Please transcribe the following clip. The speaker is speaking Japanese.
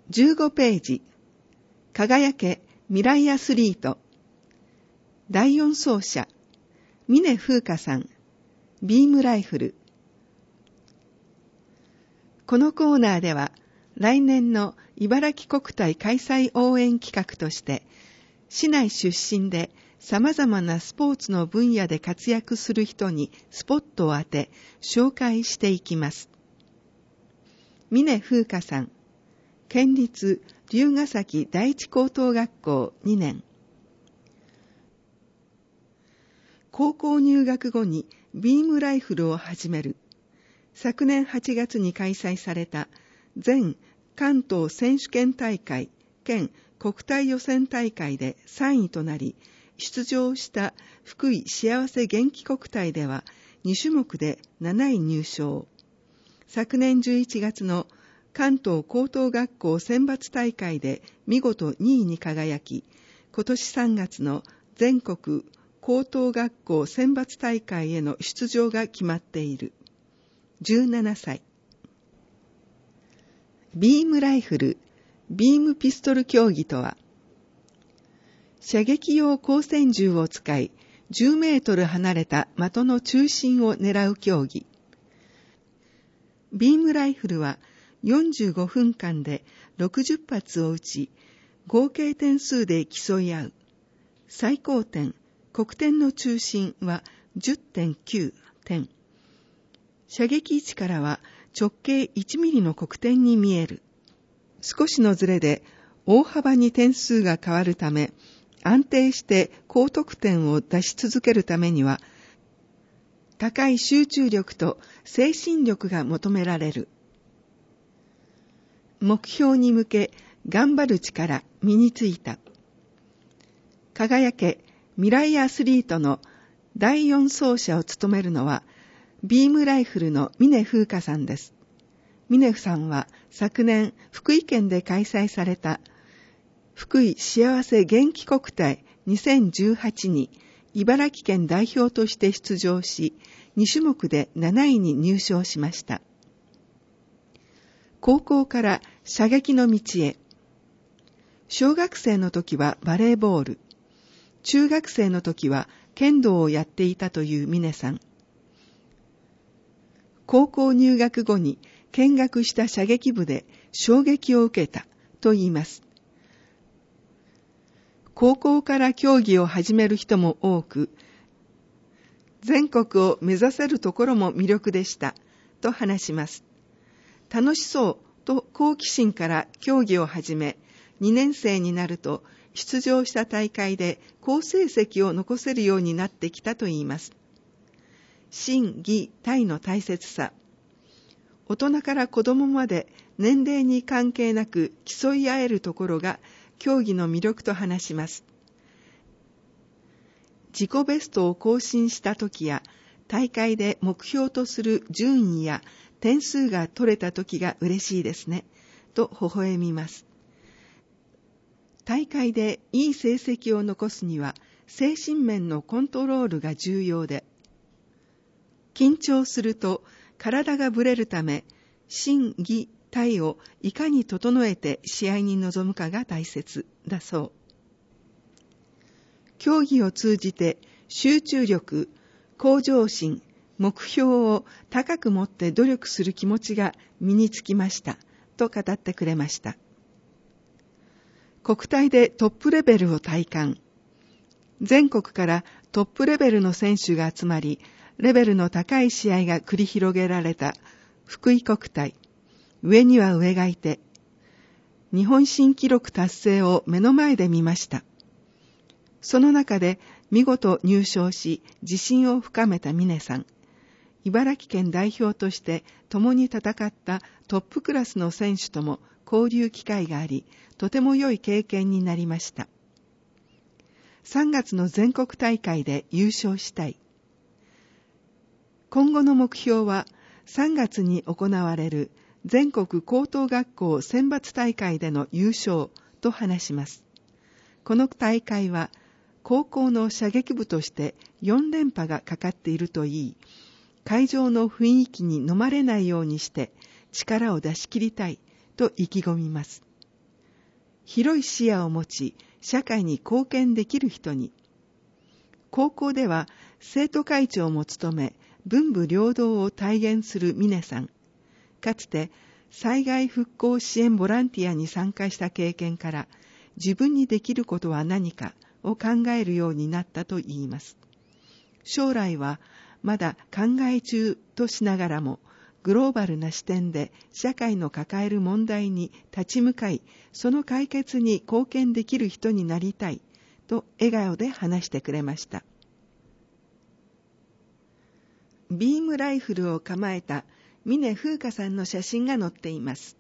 15ページ、輝け未来アスリート。第4走者、峰風花さん、ビームライフル。このコーナーでは、来年の茨城国体開催応援企画として、市内出身で様々なスポーツの分野で活躍する人にスポットを当て、紹介していきます。峰風花さん、県立龍ケ崎第一高等学校2年。高校入学後にビームライフルを始める。昨年8月に開催された全関東選手権大会兼国体予選大会で3位となり、出場した福井幸せ元気国体では2種目で7位入賞。昨年11月の関東高等学校選抜大会で見事2位に輝き、今年3月の全国高等学校選抜大会への出場が決まっている。17歳。ビームライフル、ビームピストル競技とは、射撃用光線銃を使い、10メートル離れた的の中心を狙う競技。ビームライフルは、45分間で60発を撃ち、合計点数で競い合う。最高点、黒点の中心は 10.9 点。射撃位置からは直径1ミリの黒点に見える。少しのズレで大幅に点数が変わるため、安定して高得点を出し続けるためには、高い集中力と精神力が求められる。目標に向け頑張る力身についた。輝け未来アスリートの第4走者を務めるのはビームライフルの峰風花さんです。峰さんは昨年福井県で開催された福井幸せ元気国体2018に茨城県代表として出場し2種目で7位に入賞しました。高校から射撃の道へ。小学生の時はバレーボール、中学生の時は剣道をやっていたという峰さん。高校入学後に見学した射撃部で衝撃を受けたと言います。高校から競技を始める人も多く、全国を目指せるところも魅力でしたと話します。楽しそうと好奇心から競技を始め、2年生になると出場した大会で好成績を残せるようになってきたといいます。心技体の大切さ。大人から子供まで年齢に関係なく競い合えるところが競技の魅力と話します。自己ベストを更新した時や大会で目標とする順位や点数が取れた時が嬉しいですね、と微笑みます。大会でいい成績を残すには精神面のコントロールが重要で、緊張すると体がぶれるため、心技体をいかに整えて試合に臨むかが大切だそう。競技を通じて集中力、向上心、目標を高く持って努力する気持ちが身につきましたと語ってくれました。国体でトップレベルを体感。全国からトップレベルの選手が集まり、レベルの高い試合が繰り広げられた福井国体。上には上がいて、日本新記録達成を目の前で見ました。その中で見事入賞し、自信を深めた峰さん。茨城県代表として共に戦ったトップクラスの選手とも交流機会があり、とても良い経験になりました。3月の全国大会で優勝したい。今後の目標は3月に行われる全国高等学校選抜大会での優勝と話します。この大会は高校の射撃部として4連覇がかかっているといい、会場の雰囲気に飲まれないようにして力を出し切りたいと意気込みます。 広い視野を持ち、社会に貢献できる人に。高校では生徒会長も務め、文武両道を体現する峰さん。かつて災害復興支援ボランティアに参加した経験から、自分にできることは何かを考えるようになったといいます。将来はまだ考え中としながらも、グローバルな視点で社会の抱える問題に立ち向かい、その解決に貢献できる人になりたいと笑顔で話してくれました。ビームライフルを構えた峰風花さんの写真が載っています。